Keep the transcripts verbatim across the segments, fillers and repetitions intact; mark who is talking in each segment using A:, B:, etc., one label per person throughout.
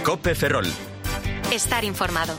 A: COPE Ferrol.
B: Estar informado.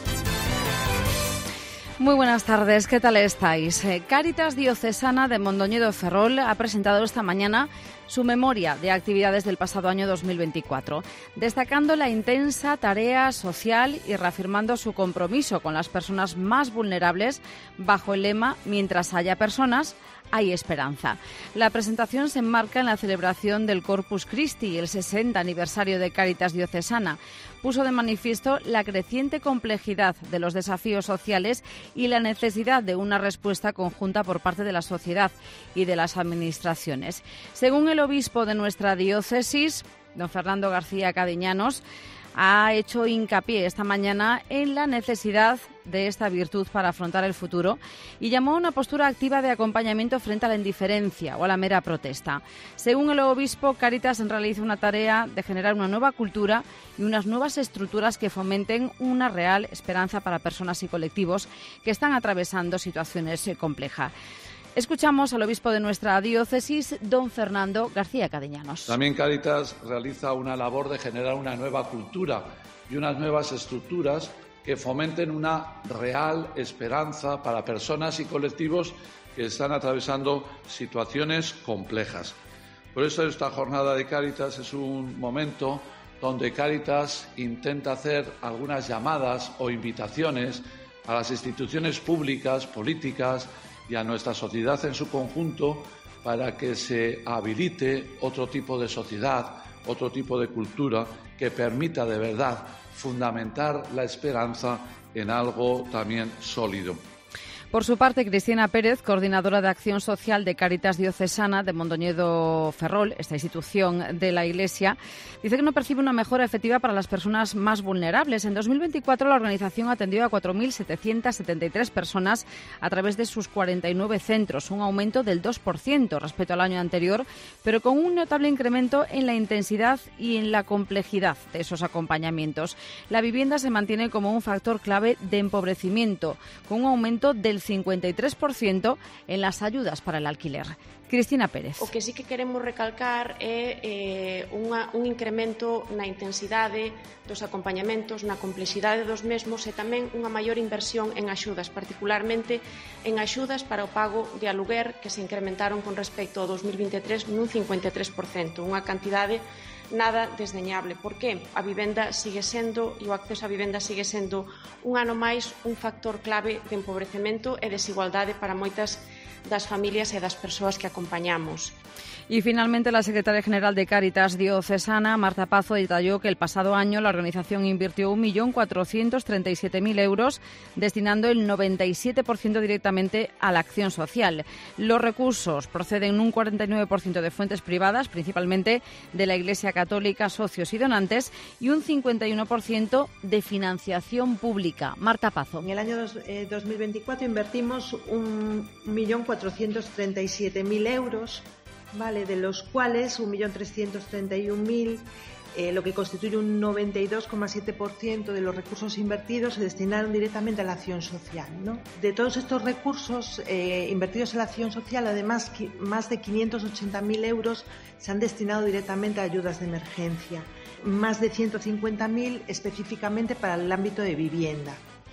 C: Muy buenas tardes, ¿qué tal estáis? Cáritas Diocesana de Mondoñedo Ferrol ha presentado esta mañana su memoria de actividades del pasado año dos mil veinticuatro, destacando la intensa tarea social y reafirmando su compromiso con las personas más vulnerables bajo el lema «Mientras haya personas, hay esperanza». La presentación se enmarca en la celebración del Corpus Christi, el sesenta aniversario de Cáritas Diocesana. Puso de manifiesto la creciente complejidad de los desafíos sociales y la necesidad de una respuesta conjunta por parte de la sociedad y de las administraciones. Según el obispo de nuestra diócesis, don Fernando García Cadiñanos, ha hecho hincapié esta mañana en la necesidad de esta virtud para afrontar el futuro y llamó a una postura activa de acompañamiento frente a la indiferencia o a la mera protesta. Según el obispo, Cáritas realiza una tarea de generar una nueva cultura y unas nuevas estructuras que fomenten una real esperanza para personas y colectivos que están atravesando situaciones complejas. Escuchamos al obispo de nuestra diócesis, don Fernando García Cadiñanos.
D: También Cáritas realiza una labor de generar una nueva cultura y unas nuevas estructuras que fomenten una real esperanza para personas y colectivos que están atravesando situaciones complejas. Por eso esta jornada de Cáritas es un momento donde Cáritas intenta hacer algunas llamadas o invitaciones a las instituciones públicas, políticas, y a nuestra sociedad en su conjunto para que se habilite otro tipo de sociedad, otro tipo de cultura que permita de verdad fundamentar la esperanza en algo también sólido.
C: Por su parte, Cristina Pérez, coordinadora de Acción Social de Cáritas Diocesana de Mondoñedo Ferrol, esta institución de la Iglesia, dice que no percibe una mejora efectiva para las personas más vulnerables. En dos mil veinticuatro la organización atendió a cuatro mil setecientas setenta y tres personas a través de sus cuarenta y nueve centros, un aumento del dos por ciento respecto al año anterior, pero con un notable incremento en la intensidad y en la complejidad de esos acompañamientos. La vivienda se mantiene como un factor clave de empobrecimiento, con un aumento del cincuenta y tres por ciento en las ayudas para el alquiler. Cristina Pérez.
E: O que sí que queremos recalcar é eh, unha, un incremento na intensidade dos acompañamentos, na complexidade dos mesmos e tamén unha maior inversión en axudas, particularmente en axudas para o pago de aluguer que se incrementaron con respecto ao dos mil vinte e tres nun cincuenta e tres por cento, unha cantidade nada desdeñable, porque a vivenda sigue sendo e o acceso á vivenda sigue sendo un ano máis un factor clave de empobrecemento e desigualdade para moitas das familias e das persoas que acompañamos.
C: Y finalmente la secretaria general de Cáritas Diocesana, Marta Pazo, detalló que el pasado año la organización invirtió un millón cuatrocientos treinta y siete mil euros, destinando el noventa y siete por ciento directamente a la acción social. Los recursos proceden en un cuarenta y nueve por ciento de fuentes privadas, principalmente de la Iglesia Católica, socios y donantes, y un cincuenta y uno por ciento de financiación pública. Marta Pazo.
F: En el año dos, eh, dos mil veinticuatro invertimos un millón cuatrocientos treinta y siete mil euros, vale, de los cuales un millón trescientos treinta y un mil, eh, lo que constituye un noventa y dos coma siete por ciento de los recursos invertidos, se destinaron directamente a la acción social, ¿no? De todos estos recursos eh, invertidos en la acción social, además, más de quinientos ochenta mil euros se han destinado directamente a ayudas de emergencia, más de ciento cincuenta mil específicamente para el ámbito de vivienda.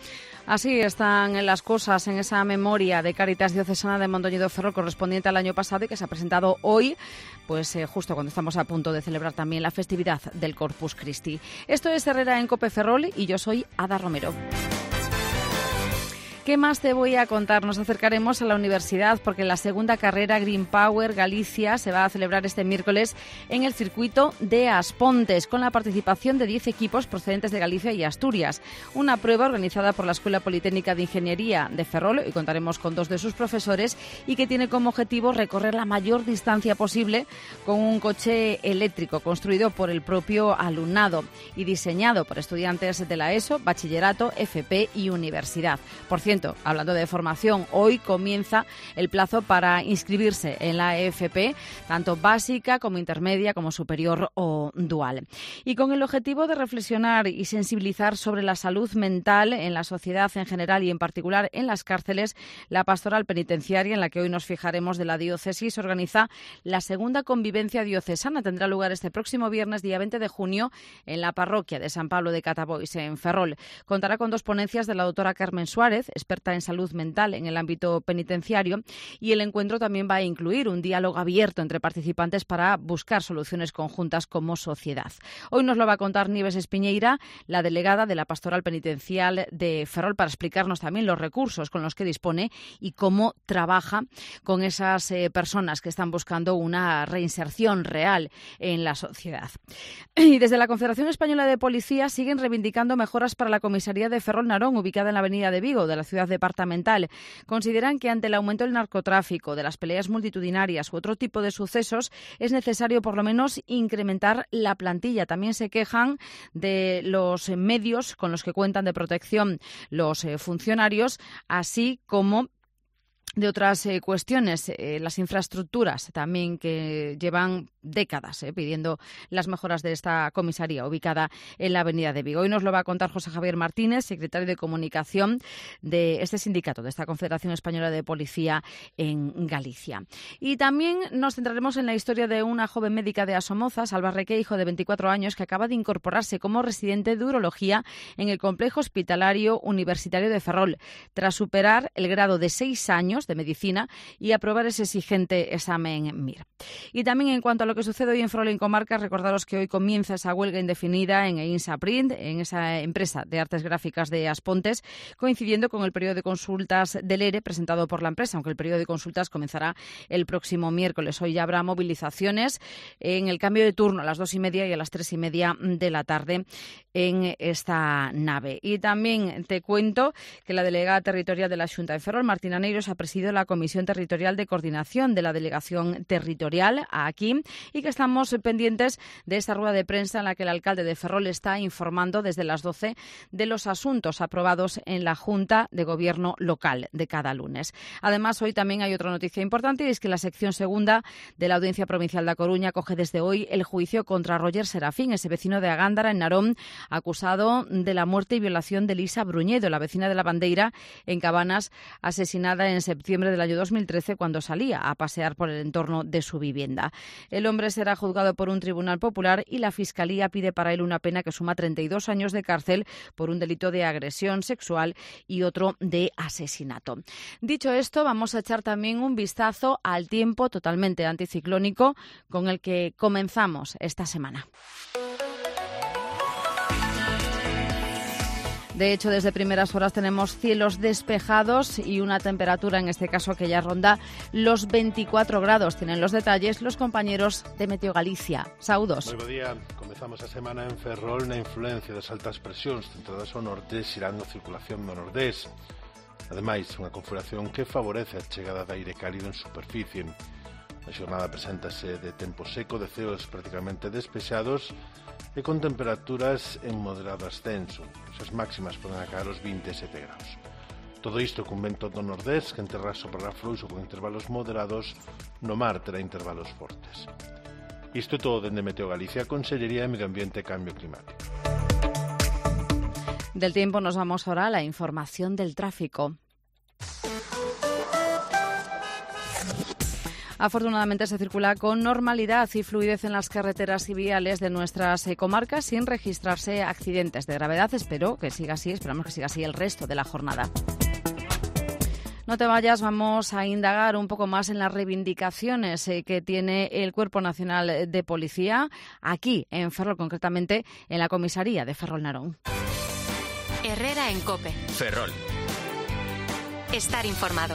C: Así están las cosas en esa memoria de Cáritas Diocesana de Mondoñedo Ferrol correspondiente al año pasado y que se ha presentado hoy, pues eh, justo cuando estamos a punto de celebrar también la festividad del Corpus Christi. Esto es Herrera en COPE Ferrol y yo soy Ada Romero. ¿Qué más te voy a contar? Nos acercaremos a la universidad porque la segunda carrera Green Power Galicia se va a celebrar este miércoles en el circuito de Aspontes con la participación de diez equipos procedentes de Galicia y Asturias. Una prueba organizada por la Escuela Politécnica de Ingeniería de Ferrol, y contaremos con dos de sus profesores, y que tiene como objetivo recorrer la mayor distancia posible con un coche eléctrico construido por el propio alumnado y diseñado por estudiantes de la ESO, bachillerato, F P y universidad. Por cierto, cierto, hablando de formación, hoy comienza el plazo para inscribirse en la E F P, tanto básica como intermedia, como superior o dual. Y con el objetivo de reflexionar y sensibilizar sobre la salud mental en la sociedad en general y en particular en las cárceles, la Pastoral Penitenciaria, en la que hoy nos fijaremos, de la diócesis, organiza la segunda convivencia diocesana. Tendrá lugar este próximo viernes, día veinte de junio, en la parroquia de San Pablo de Catabois, en Ferrol. Contará con dos ponencias de la doctora Carmen Suárez, experta en salud mental en el ámbito penitenciario, y el encuentro también va a incluir un diálogo abierto entre participantes para buscar soluciones conjuntas como sociedad. Hoy nos lo va a contar Nieves Espiñeira, la delegada de la Pastoral Penitencial de Ferrol, para explicarnos también los recursos con los que dispone y cómo trabaja con esas eh, personas que están buscando una reinserción real en la sociedad. Y desde la Confederación Española de Policía siguen reivindicando mejoras para la comisaría de Ferrol Narón, ubicada en la avenida de Vigo, de la ciudad departamental. Consideran que ante el aumento del narcotráfico, de las peleas multitudinarias u otro tipo de sucesos, es necesario por lo menos incrementar la plantilla. También se quejan de los medios con los que cuentan de protección los eh, funcionarios, así como de otras eh, cuestiones, eh, las infraestructuras también, que llevan décadas eh, pidiendo las mejoras de esta comisaría ubicada en la avenida de Vigo. Hoy nos lo va a contar José Javier Martínez, secretario de Comunicación de este sindicato, de esta Confederación Española de Policía en Galicia. Y también nos centraremos en la historia de una joven médica de Asomoza, Salva Requeijo, de veinticuatro años, que acaba de incorporarse como residente de urología en el Complejo Hospitalario Universitario de Ferrol, tras superar el grado de seis años de medicina y aprobar ese exigente examen M I R. Y también, en cuanto a lo que sucede hoy en Ferrol en Comarca, recordaros que hoy comienza esa huelga indefinida en Einsa Print, en esa empresa de artes gráficas de Aspontes, coincidiendo con el periodo de consultas del E R E presentado por la empresa, aunque el periodo de consultas comenzará el próximo miércoles. Hoy ya habrá movilizaciones en el cambio de turno a las dos y media y a las tres y media de la tarde en esta nave. Y también te cuento que la delegada territorial de la Xunta de Ferrol, Martina Neiros, ha presidido la Comisión Territorial de Coordinación de la Delegación Territorial aquí, y que estamos pendientes de esta rueda de prensa en la que el alcalde de Ferrol está informando desde las doce de los asuntos aprobados en la Junta de Gobierno local de cada lunes. Además, hoy también hay otra noticia importante, y es que la sección segunda de la Audiencia Provincial de A Coruña acoge desde hoy el juicio contra Roger Serafín, ese vecino de Agándara, en Narón, acusado de la muerte y violación de Lisa Bruñedo, la vecina de la Bandeira, en Cabanas, asesinada en septiembre del año dos mil trece cuando salía a pasear por el entorno de su vivienda. El hombre será juzgado por un tribunal popular y la Fiscalía pide para él una pena que suma treinta y dos años de cárcel por un delito de agresión sexual y otro de asesinato. Dicho esto, vamos a echar también un vistazo al tiempo totalmente anticiclónico con el que comenzamos esta semana. De hecho, desde primeras horas tenemos cielos despejados y una temperatura, en este caso, que ya ronda los veinticuatro grados. Tienen los detalles los compañeros de Meteo Galicia. Saúdos.
A: Moi bo día. Comezamos a semana en Ferrol na influencia das altas presións centradas ao nordés, xirando a circulación do nordés. Ademais, unha configuración que favorece a chegada de aire cálido en superficie. A xornada preséntase de tempo seco, de ceos prácticamente despexados e con temperaturas en moderado ascenso. As máximas poden acabar os vinte e sete graus. Todo isto cun vento do nordés que en terra soprará fluxo con intervalos moderados, no mar terá intervalos fortes. Isto é todo dende Meteo Galicia, Consellería de Medio Ambiente e Cambio Climático.
C: Del tiempo nos vamos ahora a la información del tráfico. Afortunadamente se circula con normalidad y fluidez en las carreteras y viales de nuestras eh, comarcas sin registrarse accidentes de gravedad. Espero que siga así, esperamos que siga así el resto de la jornada. No te vayas, vamos a indagar un poco más en las reivindicaciones eh, que tiene el Cuerpo Nacional de Policía aquí en Ferrol, concretamente en la comisaría de Ferrol Narón.
B: Herrera en COPE.
G: Ferrol.
B: Estar informado.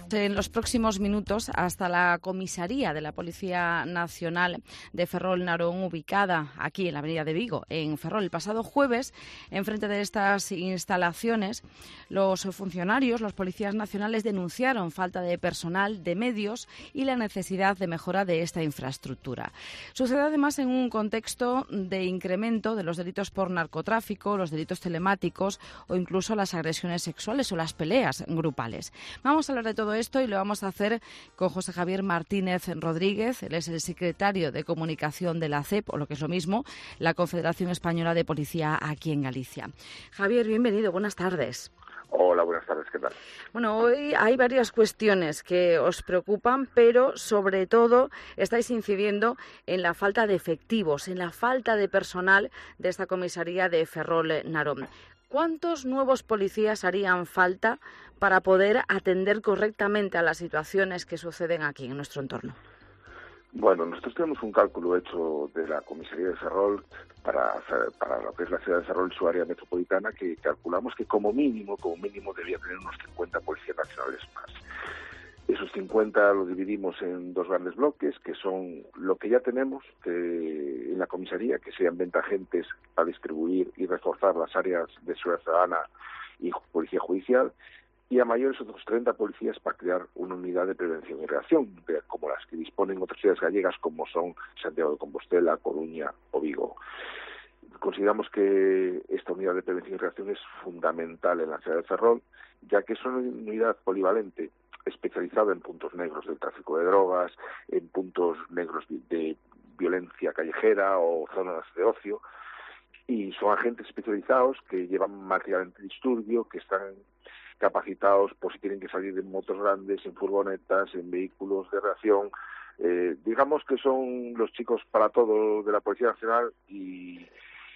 C: en los próximos minutos hasta la comisaría de la Policía Nacional de Ferrol Narón, ubicada aquí en la avenida de Vigo, en Ferrol. El pasado jueves, enfrente de estas instalaciones, los funcionarios, los policías nacionales, denunciaron falta de personal, de medios y la necesidad de mejora de esta infraestructura. Sucede además en un contexto de incremento de los delitos por narcotráfico, los delitos telemáticos o incluso las agresiones sexuales o las peleas grupales. Vamos a hablar de todo esto y lo vamos a hacer con José Javier Martínez Rodríguez. Él es el secretario de Comunicación de la C E P, o lo que es lo mismo, la Confederación Española de Policía aquí en Galicia. Javier, bienvenido, buenas tardes.
G: Hola, buenas tardes, ¿qué tal?
C: Bueno, hoy hay varias cuestiones que os preocupan, pero sobre todo estáis incidiendo en la falta de efectivos, en la falta de personal de esta comisaría de Ferrol Narón. ¿Cuántos nuevos policías harían falta para poder atender correctamente a las situaciones que suceden aquí en nuestro entorno?
G: Bueno, nosotros tenemos un cálculo hecho de la comisaría de Ferrol para, para lo que es la ciudad de Ferrol, su área metropolitana, que calculamos que como mínimo, como mínimo debía tener unos cincuenta policías nacionales más. Esos cincuenta lo dividimos en dos grandes bloques, que son lo que ya tenemos que en la comisaría, que sean veinte agentes a distribuir y reforzar las áreas de seguridad ciudadana y policía judicial, y a mayores otros treinta policías para crear una unidad de prevención y reacción, como las que disponen otras ciudades gallegas como son Santiago de Compostela, Coruña o Vigo. Consideramos que esta unidad de prevención y reacción es fundamental en la ciudad de Ferrol, ya que es una unidad polivalente especializada en puntos negros del tráfico de drogas, en puntos negros de violencia callejera o zonas de ocio, y son agentes especializados que llevan material antidisturbio, que están capacitados por si tienen que salir en motos grandes, en furgonetas, en vehículos de reacción. Eh, digamos que son los chicos para todo de la Policía Nacional y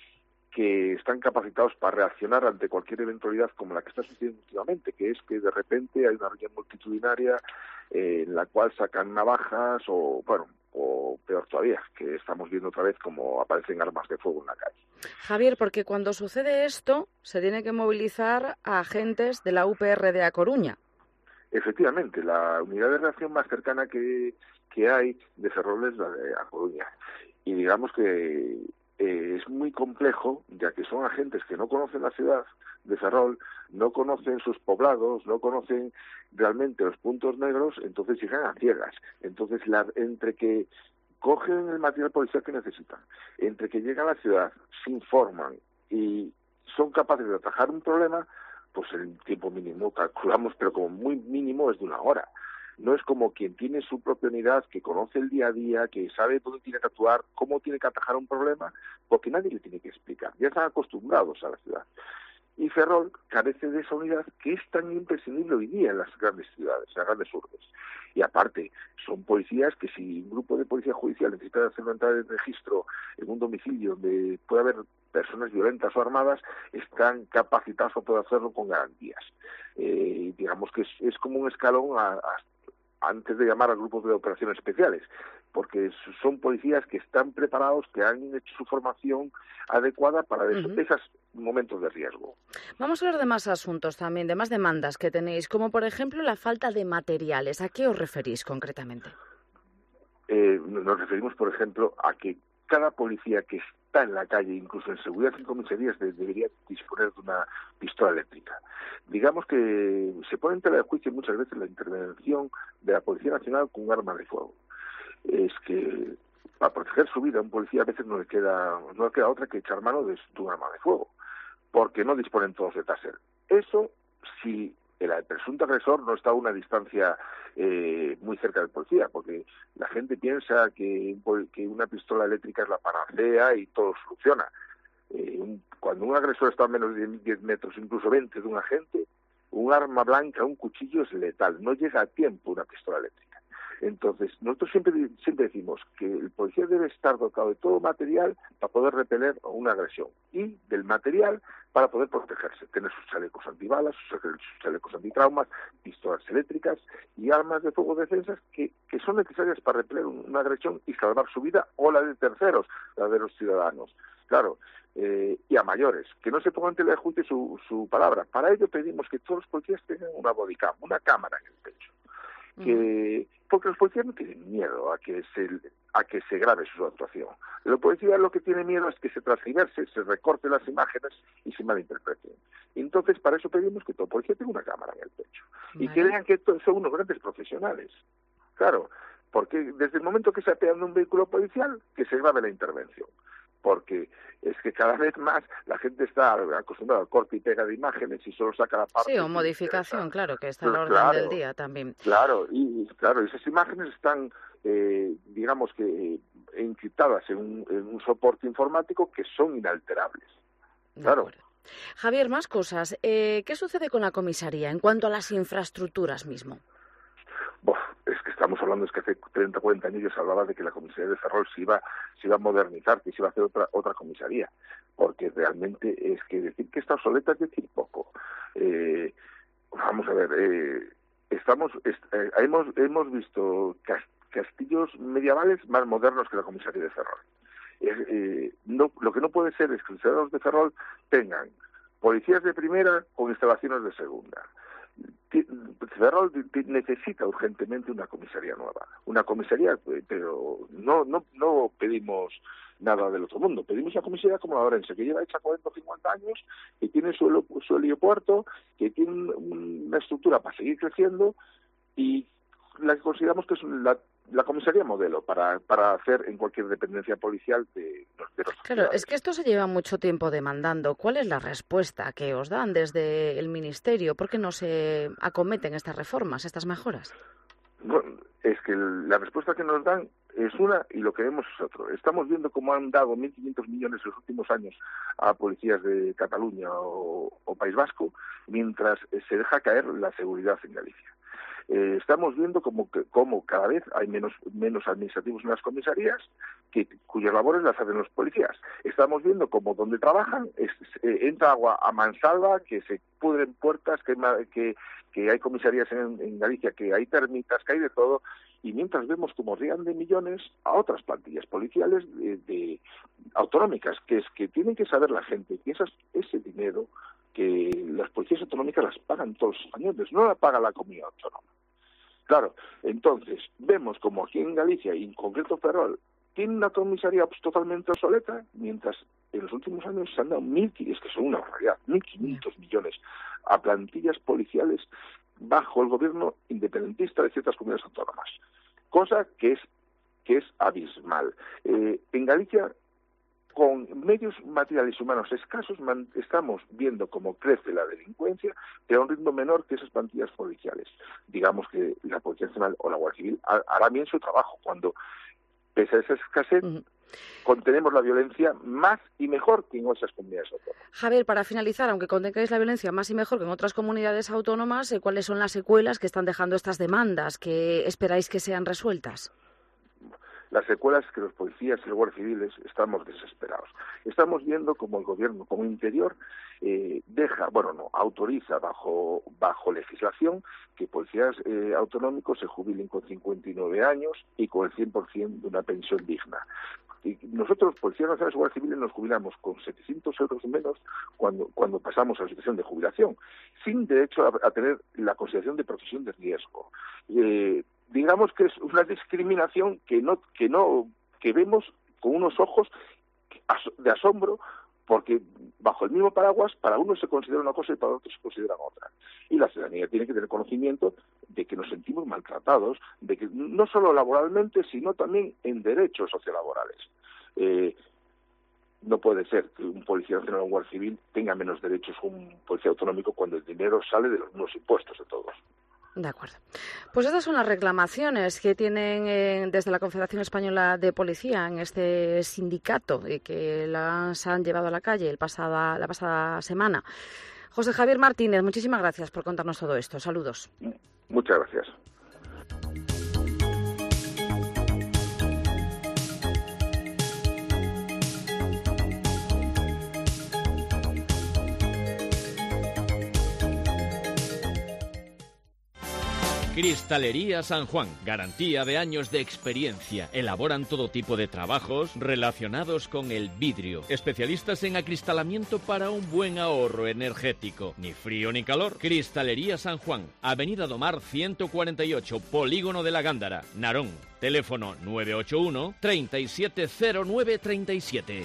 G: que están capacitados para reaccionar ante cualquier eventualidad como la que está sucediendo últimamente, que es que de repente hay una reunión multitudinaria eh, en la cual sacan navajas o, bueno, o peor todavía, que estamos viendo otra vez como aparecen armas de fuego en la calle.
C: Javier, porque cuando sucede esto se tiene que movilizar a agentes de la U P R de A Coruña.
G: Efectivamente, la unidad de reacción más cercana que, que hay de Ferrol es la de A Coruña. Y digamos que eh, es muy complejo, ya que son agentes que no conocen la ciudad de Ferrol, no conocen sus poblados, no conocen realmente los puntos negros, entonces llegan a ciegas. Entonces, la, entre que cogen el material policial que necesitan, entre que llegan a la ciudad, se informan y son capaces de atajar un problema, pues el tiempo mínimo calculamos, pero como muy mínimo es de una hora. No es como quien tiene su propia unidad, que conoce el día a día, que sabe dónde tiene que actuar, cómo tiene que atajar un problema, porque nadie le tiene que explicar. Ya están acostumbrados a la ciudad. Y Ferrol carece de esa unidad que es tan imprescindible hoy día en las grandes ciudades, en las grandes urbes. Y aparte, son policías que si un grupo de policía judicial necesita hacer una entrada de registro en un domicilio donde puede haber personas violentas o armadas, están capacitados para poder hacerlo con garantías. Eh, digamos que es, es como un escalón a, a, antes de llamar a grupos de operaciones especiales, porque son policías que están preparados, que han hecho su formación adecuada para uh-huh. esos, esos momentos de riesgo.
C: Vamos a hablar de más asuntos también, de más demandas que tenéis, como por ejemplo la falta de materiales. ¿A qué os referís concretamente?
G: Eh, nos referimos, por ejemplo, a que cada policía que está en la calle, incluso en seguridad en comisarías, de, debería disponer de una pistola eléctrica. Digamos que se pone en tela de juicio muchas veces la intervención de la Policía Nacional con un arma de fuego. Es que para proteger su vida a un policía a veces no le queda no le queda otra que echar mano de, de un arma de fuego, porque no disponen todos de taser. Eso si el presunto agresor no está a una distancia eh, muy cerca del policía, porque la gente piensa que, que una pistola eléctrica es la panacea y todo soluciona. Eh, un, cuando un agresor está a menos de diez metros, incluso veinte de un agente, un arma blanca, un cuchillo es letal, no llega a tiempo una pistola eléctrica. Entonces, nosotros siempre siempre decimos que el policía debe estar dotado de todo material para poder repeler una agresión y del material para poder protegerse, tener sus chalecos antibalas, sus chalecos antitraumas, pistolas eléctricas y armas de fuego defensas que, que son necesarias para repeler una agresión y salvar su vida o la de terceros, la de los ciudadanos. Claro, eh, y a mayores, que no se pongan en tela de juicio su, su palabra. Para ello pedimos que todos los policías tengan una bodycam, una cámara en el pecho. que porque los policías no tienen miedo a que se a que se grabe su actuación. La policía lo que tiene miedo es que se transgiverse, se recorte las imágenes y se malinterpreten. Entonces, para eso pedimos que todo policía tenga una cámara en el pecho y que vean que son unos grandes profesionales. Claro, porque desde el momento que se apea en un vehículo policial, que se grabe la intervención. Porque es que cada vez más la gente está acostumbrada al corte y pega de imágenes y solo saca la parte...
C: Sí, o modificación, claro, que está en la orden
G: claro,
C: del día también.
G: Claro, y claro, esas imágenes están, eh, digamos que, eh, encriptadas en un, en un soporte informático que son inalterables.
C: De
G: claro.
C: acuerdo. Javier, más cosas. Eh, ¿Qué sucede con la comisaría en cuanto a las infraestructuras mismo?
G: Bof, es que estamos hablando, es que hace treinta, cuarenta años ya se hablaba de que la comisaría de Ferrol se iba, se iba a modernizar, que se iba a hacer otra otra comisaría, porque realmente es que decir que está obsoleta es decir poco. Eh, vamos a ver, eh, estamos est eh, hemos hemos visto castillos medievales más modernos que la comisaría de Ferrol. Eh, eh, no, lo que no puede ser es que los ciudadanos de Ferrol tengan policías de primera con instalaciones de segunda. Ferrol necesita urgentemente una comisaría nueva, una comisaría, pero no no no pedimos nada del otro mundo, pedimos una comisaría como la Orense, que lleva hecha cuarenta o cincuenta años, que tiene su, su heliopuerto, que tiene una estructura para seguir creciendo y la que consideramos que es la, la comisaría modelo para, para hacer en cualquier dependencia policial de, de los
C: Claro,
G: ciudadanos.
C: es que esto se lleva mucho tiempo demandando. ¿Cuál es la respuesta que os dan desde el Ministerio? ¿Por qué no se acometen estas reformas, estas mejoras?
G: Bueno, es que la respuesta que nos dan es una y lo que vemos es otro. Estamos viendo cómo han dado mil quinientos millones en los últimos años a policías de Cataluña o, o País Vasco, mientras se deja caer la seguridad en Galicia. Eh, estamos viendo como, que, como cada vez hay menos, menos administrativos en las comisarías que, cuyas labores las hacen los policías. Estamos viendo como donde trabajan es, eh, entra agua a mansalva, que se pudren puertas, que, que, que hay comisarías en, en Galicia, que hay termitas, que hay de todo, y mientras vemos como rían de millones a otras plantillas policiales de, de autonómicas, que es que tienen que saber la gente que esas, ese dinero que las policías autonómicas las pagan todos los españoles, no la paga la comunidad autónoma. Claro, entonces vemos como aquí en Galicia, y en concreto Ferrol, tiene una comisaría pues, totalmente obsoleta, mientras en los últimos años se han dado mil, es que son una barbaridad, mil quinientos millones a plantillas policiales bajo el gobierno independentista de ciertas comunidades autónomas, cosa que es que es abismal. Eh, en Galicia, con medios materiales y humanos escasos, man, estamos viendo cómo crece la delincuencia, pero a un ritmo menor que esas plantillas policiales. Digamos que la Policía Nacional o la Guardia Civil hará bien su trabajo cuando, pese a esa escasez, uh-huh. contenemos la violencia más y mejor que en otras comunidades autónomas.
C: Javier, para finalizar, aunque contengáis la violencia más y mejor que en otras comunidades autónomas, ¿cuáles son las secuelas que están dejando estas demandas que esperáis que sean resueltas?
G: Las secuelas que los policías y los guardias civiles estamos desesperados. Estamos viendo como el gobierno, como Interior, eh, deja, bueno, no, autoriza bajo bajo legislación que policías eh, autonómicos se jubilen con cincuenta y nueve años y con el cien por ciento de una pensión digna. Y nosotros, policías nacionales y guardias civiles, nos jubilamos con setecientos euros menos cuando cuando pasamos a la situación de jubilación, sin derecho a, a tener la consideración de profesión de riesgo. Eh, digamos que es una discriminación que no que no que vemos con unos ojos de asombro, porque bajo el mismo paraguas para unos se considera una cosa y para otros se considera otra. Y la ciudadanía tiene que tener conocimiento de que nos sentimos maltratados, de que no solo laboralmente, sino también en derechos sociolaborales. Eh, no puede ser que un policía nacional o un guardia civil tenga menos derechos que un policía autonómico cuando el dinero sale de los mismos impuestos de todos.
C: De acuerdo. Pues estas son las reclamaciones que tienen eh, desde la Confederación Española de Policía en este sindicato y que las han llevado a la calle el pasada, la pasada semana. José Javier Martínez, muchísimas gracias por contarnos todo esto. Saludos.
G: Muchas gracias.
H: Cristalería San Juan, garantía de años de experiencia. Elaboran todo tipo de trabajos relacionados con el vidrio. Especialistas en acristalamiento para un buen ahorro energético. Ni frío ni calor. Cristalería San Juan, Avenida Domar ciento cuarenta y ocho, Polígono de la Gándara, Narón. Teléfono nueve ocho uno, treinta y siete cero nueve treinta y siete.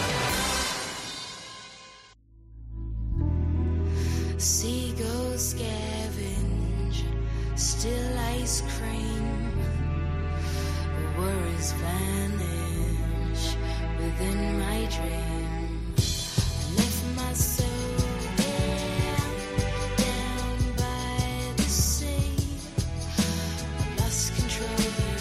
I: Still ice cream, the worries vanish within my dream. I left my soul there, down by the sea. I lost control.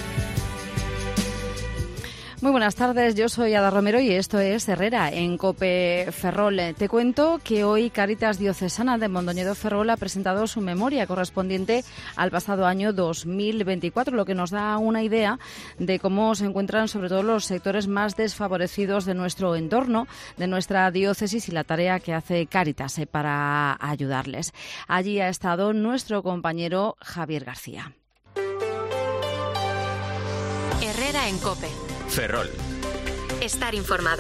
C: Muy buenas tardes, yo soy Ada Romero y esto es Herrera en COPE Ferrol. Te cuento que hoy Cáritas Diocesana de Mondoñedo Ferrol ha presentado su memoria correspondiente al pasado año dos mil veinticuatro, lo que nos da una idea de cómo se encuentran sobre todo los sectores más desfavorecidos de nuestro entorno, de nuestra diócesis y la tarea que hace Cáritas eh, para ayudarles. Allí ha estado nuestro compañero Javier García.
B: Herrera en COPE.
H: Ferrol.
B: Estar informado.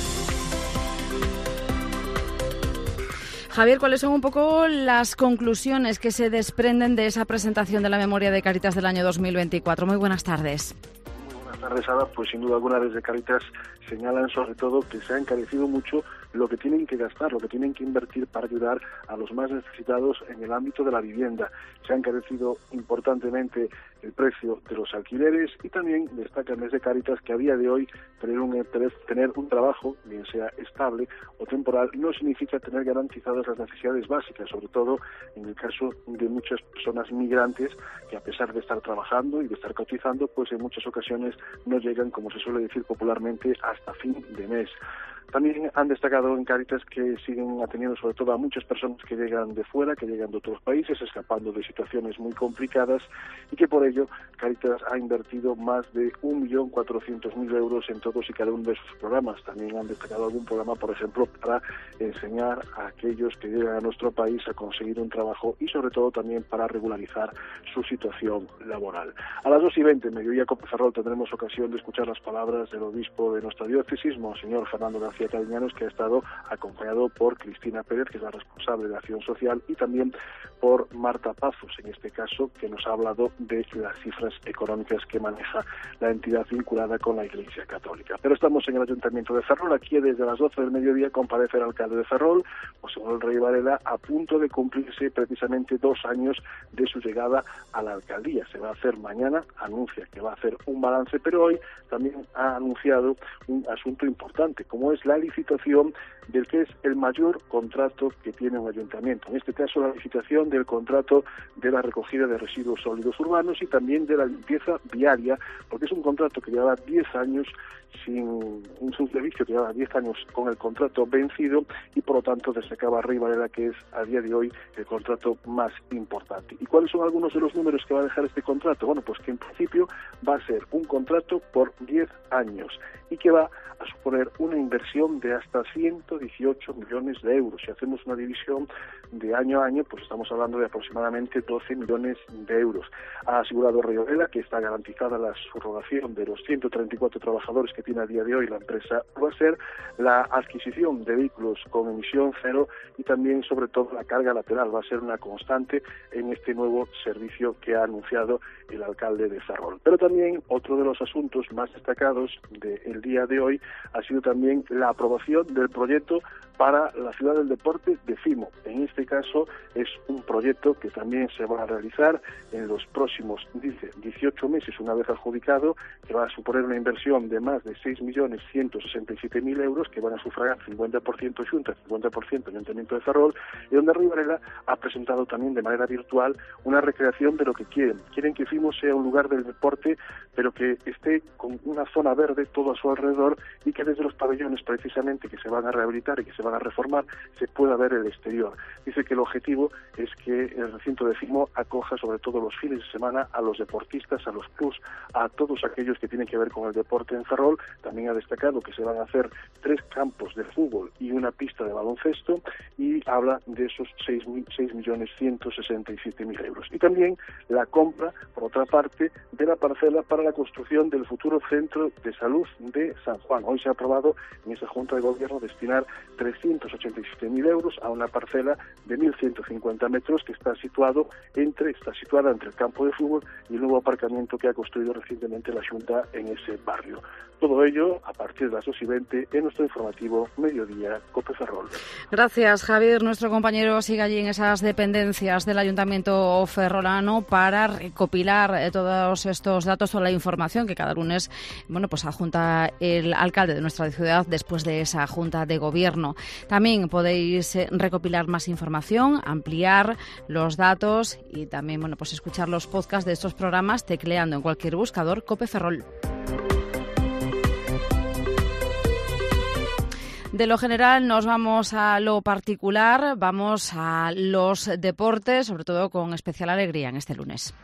C: Javier, ¿cuáles son un poco las conclusiones que se desprenden de esa presentación de la memoria de Cáritas del año dos mil veinticuatro? Muy buenas tardes.
J: Muy buenas tardes, Ada. Pues sin duda alguna desde Cáritas señalan sobre todo que se ha encarecido mucho lo que tienen que gastar, lo que tienen que invertir para ayudar a los más necesitados en el ámbito de la vivienda. Se ha encarecido importantemente el precio de los alquileres y también destacan desde Cáritas que a día de hoy tener un, tener un trabajo, bien sea estable o temporal, no significa tener garantizadas las necesidades básicas, sobre todo en el caso de muchas personas migrantes que a pesar de estar trabajando y de estar cotizando, pues en muchas ocasiones no llegan, como se suele decir popularmente, hasta fin de mes. También han destacado en Cáritas que siguen atendiendo sobre todo a muchas personas que llegan de fuera, que llegan de otros países, escapando de situaciones muy complicadas y que por ello Cáritas ha invertido más de un millón cuatrocientos mil euros en todos y cada uno de sus programas. También han destacado algún programa, por ejemplo, para enseñar a aquellos que llegan a nuestro país a conseguir un trabajo y sobre todo también para regularizar su situación laboral. A las dos y veinte, mediodía COPE Ferrol, tendremos ocasión de escuchar las palabras del obispo de nuestra diócesis, Monseñor Fernando García Cariñanos, que ha estado acompañado por Cristina Pérez, que es la responsable de Acción Social, y también por Marta Pazos, en este caso, que nos ha hablado de las cifras económicas que maneja la entidad vinculada con la Iglesia Católica. Pero estamos en el Ayuntamiento de Ferrol. Aquí desde las doce del mediodía comparece el alcalde de Ferrol, José Manuel Rey Varela, a punto de cumplirse precisamente dos años de su llegada a la alcaldía. Se va a hacer mañana, anuncia que va a hacer un balance, pero hoy también ha anunciado un asunto importante, como es la licitación del que es el mayor contrato que tiene un ayuntamiento. En este caso, la licitación del contrato de la recogida de residuos sólidos urbanos y también de la limpieza viaria, porque es un contrato que lleva diez años sin un servicio que lleva diez años con el contrato vencido y por lo tanto destacaba Rey Varela que es a día de hoy el contrato más importante. ¿Y cuáles son algunos de los números que va a dejar este contrato? Bueno, pues que en principio va a ser un contrato por diez años y que va a suponer una inversión de hasta ciento dieciocho millones de euros. Si hacemos una división de año a año, pues estamos hablando de aproximadamente doce millones de euros. Ha asegurado Rey Varela que está garantizada la subrogación de los ciento treinta y cuatro trabajadores que tiene a día de hoy la empresa va a ser, la adquisición de vehículos con emisión cero y también, sobre todo, la carga lateral va a ser una constante en este nuevo servicio que ha anunciado el alcalde de Ferrol. Pero también otro de los asuntos más destacados del día de hoy ha sido también la aprobación del proyecto para la ciudad del deporte de Fimo. En este caso es un proyecto que también se va a realizar en los próximos, dice, dieciocho meses una vez adjudicado, que va a suponer una inversión de más de seis millones ciento sesenta y siete mil euros que van a sufragar cincuenta por ciento Xunta, cincuenta por ciento Ayuntamiento de Ferrol, y donde Rey Varela ha presentado también de manera virtual una recreación de lo que quieren. Quieren que Fimo sea un lugar del deporte, pero que esté con una zona verde todo a su alrededor y que desde los pabellones precisamente que se van a rehabilitar y que se van van a reformar, se pueda ver el exterior. Dice que el objetivo es que el recinto de Cimo acoja sobre todo los fines de semana a los deportistas, a los clubs, a todos aquellos que tienen que ver con el deporte en Ferrol. También ha destacado que se van a hacer tres campos de fútbol y una pista de baloncesto, y habla de esos seis millones ciento sesenta y siete mil euros. Y también la compra, por otra parte, de la parcela para la construcción del futuro Centro de Salud de San Juan. Hoy se ha aprobado en esa Junta de Gobierno destinar trescientos ochenta y siete mil euros a una parcela de mil ciento cincuenta metros que está situado entre está situada entre el campo de fútbol y el nuevo aparcamiento que ha construido recientemente la Junta en ese barrio. Todo ello a partir de las dos y veinte en nuestro informativo Mediodía Cope Ferrol.
C: Gracias, Javier. Nuestro compañero sigue allí en esas dependencias del Ayuntamiento ferrolano para recopilar eh, todos estos datos, toda la información que cada lunes, bueno, pues adjunta el alcalde de nuestra ciudad después de esa Junta de Gobierno. También podéis eh, recopilar más información, ampliar los datos y también, bueno, pues escuchar los podcasts de estos programas tecleando en cualquier buscador Cope Ferrol. De lo general nos vamos a lo particular, vamos a los deportes, sobre todo con especial alegría en este lunes.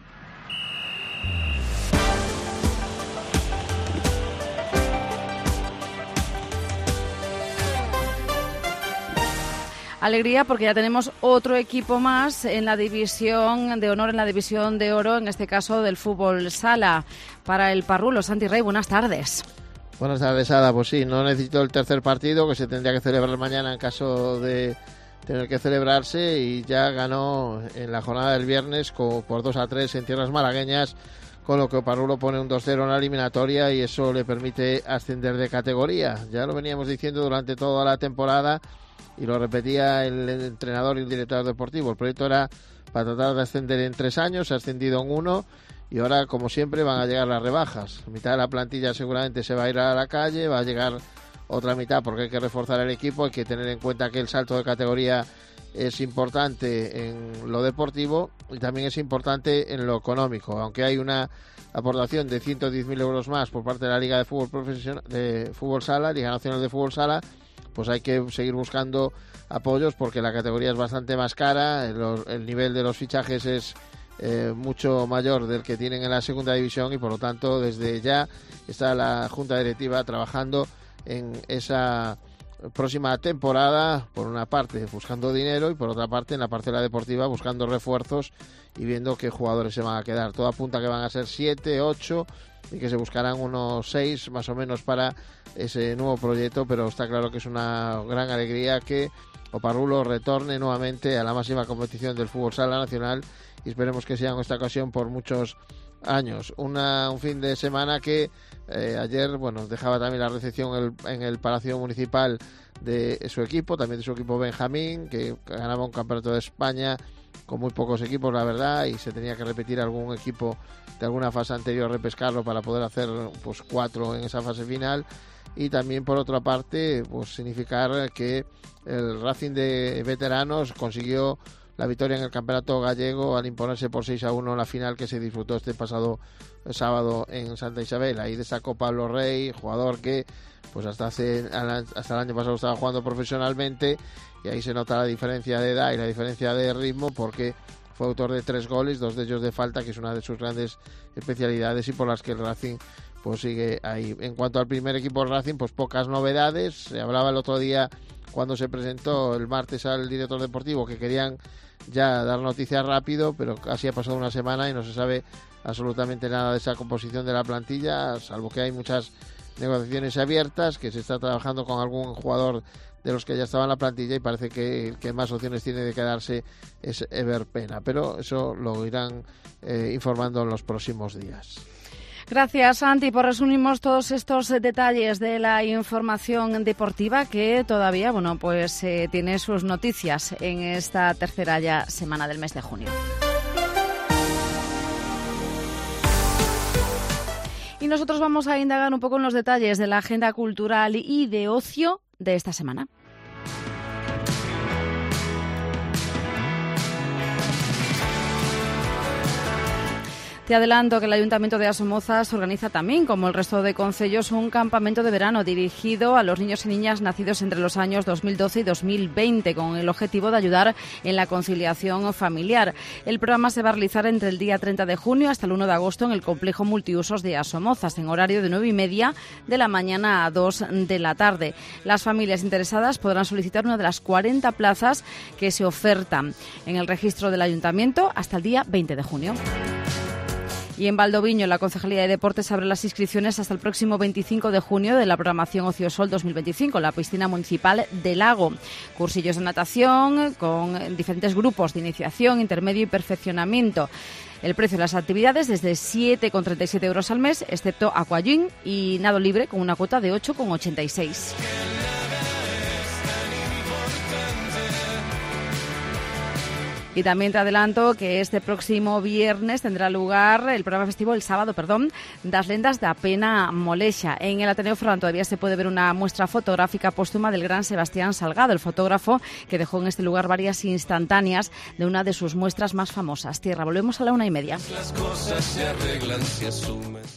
C: Alegría porque ya tenemos otro equipo más en la división de honor, en la división de oro, en este caso del fútbol sala. Para el Parrulo, Santi Rey, buenas tardes.
K: Buenas tardes, Ada. Pues sí, no necesito el tercer partido que se tendría que celebrar mañana en caso de tener que celebrarse, y ya ganó en la jornada del viernes por dos a tres en tierras malagueñas, con lo que Parrulo pone un dos cero en la eliminatoria y eso le permite ascender de categoría. Ya lo veníamos diciendo durante toda la temporada y lo repetía el entrenador y el director deportivo. El proyecto era para tratar de ascender en tres años, se ha ascendido en uno. Y ahora, como siempre, van a llegar las rebajas. La mitad de la plantilla seguramente se va a ir a la calle, va a llegar otra mitad porque hay que reforzar el equipo. Hay que tener en cuenta que el salto de categoría es importante en lo deportivo y también es importante en lo económico. Aunque hay una aportación de ciento diez mil euros más por parte de la Liga de Fútbol Profesional, de Fútbol Sala, Liga Nacional de Fútbol Sala, pues hay que seguir buscando apoyos porque la categoría es bastante más cara, el, el nivel de los fichajes es Eh, mucho mayor del que tienen en la segunda división y por lo tanto desde ya está la Junta Directiva trabajando en esa próxima temporada, por una parte buscando dinero y por otra parte en la parcela deportiva buscando refuerzos y viendo qué jugadores se van a quedar. Todo apunta que van a ser siete, ocho y que se buscarán unos seis más o menos para ese nuevo proyecto, pero está claro que es una gran alegría que Oparrulo retorne nuevamente a la máxima competición del fútbol sala nacional y esperemos que sea en esta ocasión por muchos años. Una, un fin de semana que eh, ayer, bueno, dejaba también la recepción en el, en el Palacio Municipal de su equipo, también de su equipo Benjamín, que ganaba un campeonato de España con muy pocos equipos, la verdad, y se tenía que repetir algún equipo de alguna fase anterior, repescarlo para poder hacer pues cuatro en esa fase final. Y también, por otra parte, pues significar que el Racing de veteranos consiguió la victoria en el campeonato gallego al imponerse por seis a uno en la final que se disfrutó este pasado sábado en Santa Isabel. Ahí destacó Pablo Rey, jugador que pues hasta hace hasta el año pasado estaba jugando profesionalmente, y ahí se nota la diferencia de edad y la diferencia de ritmo porque fue autor de tres goles, dos de ellos de falta, que es una de sus grandes especialidades y por las que el Racing pues sigue ahí. En cuanto al primer equipo del Racing, pues pocas novedades. Se hablaba el otro día cuando se presentó el martes al director deportivo que querían ya dar noticias rápido, pero casi ha pasado una semana y no se sabe absolutamente nada de esa composición de la plantilla, salvo que hay muchas negociaciones abiertas, que se está trabajando con algún jugador de los que ya estaban en la plantilla y parece que el que más opciones tiene de quedarse es Ever Pena, pero eso lo irán eh, informando en los próximos días.
C: Gracias, Santi, por resumirnos todos estos detalles de la información deportiva que todavía, bueno, pues eh, tiene sus noticias en esta tercera ya semana del mes de junio. Y nosotros vamos a indagar un poco en los detalles de la agenda cultural y de ocio de esta semana. Te adelanto que el Ayuntamiento de Asomozas organiza también, como el resto de concellos, un campamento de verano dirigido a los niños y niñas nacidos entre los años dos mil doce y dos mil veinte, con el objetivo de ayudar en la conciliación familiar. El programa se va a realizar entre el día treinta de junio hasta el uno de agosto en el complejo multiusos de Asomozas, en horario de nueve y media de la mañana a dos de la tarde. Las familias interesadas podrán solicitar una de las cuarenta plazas que se ofertan en el registro del Ayuntamiento hasta el día veinte de junio. Y en Valdoviño, la Concejalía de Deportes abre las inscripciones hasta el próximo veinticinco de junio de la programación Ociosol dos mil veinticinco, la piscina municipal del Lago. Cursillos de natación con diferentes grupos de iniciación, intermedio y perfeccionamiento. El precio de las actividades desde siete con treinta y siete euros al mes, excepto aquagym y nado libre con una cuota de ocho con ochenta y seis. Y también te adelanto que este próximo viernes tendrá lugar el programa festivo, el sábado, perdón, das lendas da Pena Molexa. En el Ateneo Ferrol todavía se puede ver una muestra fotográfica póstuma del gran Sebastián Salgado, el fotógrafo que dejó en este lugar varias instantáneas de una de sus muestras más famosas. Tierra, volvemos a la una y media.
L: Las cosas se arreglan si asumes.